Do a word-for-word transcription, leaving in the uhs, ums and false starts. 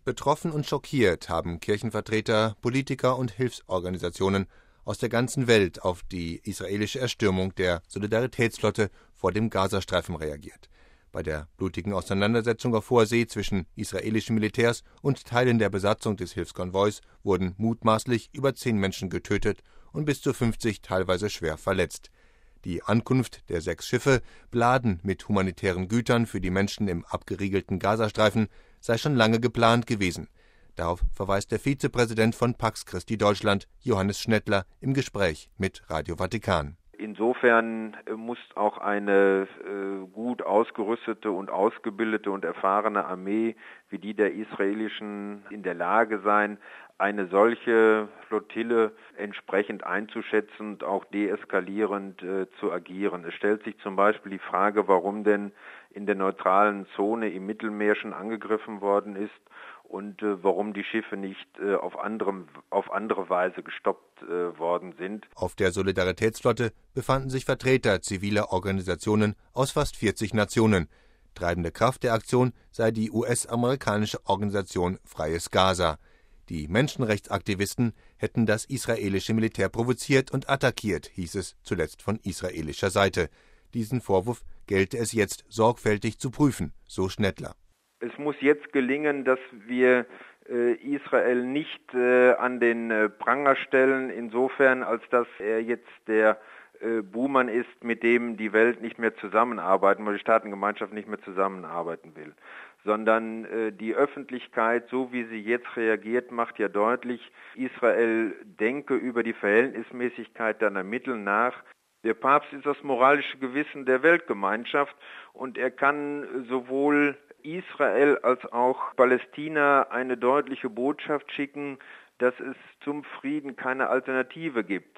Betroffen und schockiert haben Kirchenvertreter, Politiker und Hilfsorganisationen aus der ganzen Welt auf die israelische Erstürmung der Solidaritätsflotte vor dem Gazastreifen reagiert. Bei der blutigen Auseinandersetzung auf hoher See zwischen israelischen Militärs und Teilen der Besatzung des Hilfskonvois wurden mutmaßlich über zehn Menschen getötet und bis zu fünfzig teilweise schwer verletzt. Die Ankunft der sechs Schiffe, beladen mit humanitären Gütern für die Menschen im abgeriegelten Gazastreifen, sei schon lange geplant gewesen. Darauf verweist der Vizepräsident von Pax Christi Deutschland, Johannes Schnettler, im Gespräch mit Radio Vatikan. Insofern muss auch eine äh, gut ausgerüstete und ausgebildete und erfahrene Armee wie die der israelischen in der Lage sein, eine solche Flottille entsprechend einzuschätzen und auch deeskalierend äh, zu agieren. Es stellt sich zum Beispiel die Frage, warum denn in der neutralen Zone im Mittelmeer schon angegriffen worden ist und äh, warum die Schiffe nicht äh, auf, anderem, auf andere Weise gestoppt äh, worden sind. Auf der Solidaritätsflotte befanden sich Vertreter ziviler Organisationen aus fast vierzig Nationen. Treibende Kraft der Aktion sei die U S-amerikanische Organisation Freies Gaza. Die Menschenrechtsaktivisten hätten das israelische Militär provoziert und attackiert, hieß es zuletzt von israelischer Seite. Diesen Vorwurf gelte es jetzt sorgfältig zu prüfen, so Schnettler. Es muss jetzt gelingen, dass wir äh, Israel nicht äh, an den äh, Pranger stellen, insofern als dass er jetzt der äh, Buhmann ist, mit dem die Welt nicht mehr zusammenarbeiten, weil die Staatengemeinschaft nicht mehr zusammenarbeiten will. Sondern äh, die Öffentlichkeit, so wie sie jetzt reagiert, macht ja deutlich, Israel denke über die Verhältnismäßigkeit seiner Mittel nach. Der Papst ist das moralische Gewissen der Weltgemeinschaft und er kann sowohl Israel als auch Palästina eine deutliche Botschaft schicken, dass es zum Frieden keine Alternative gibt.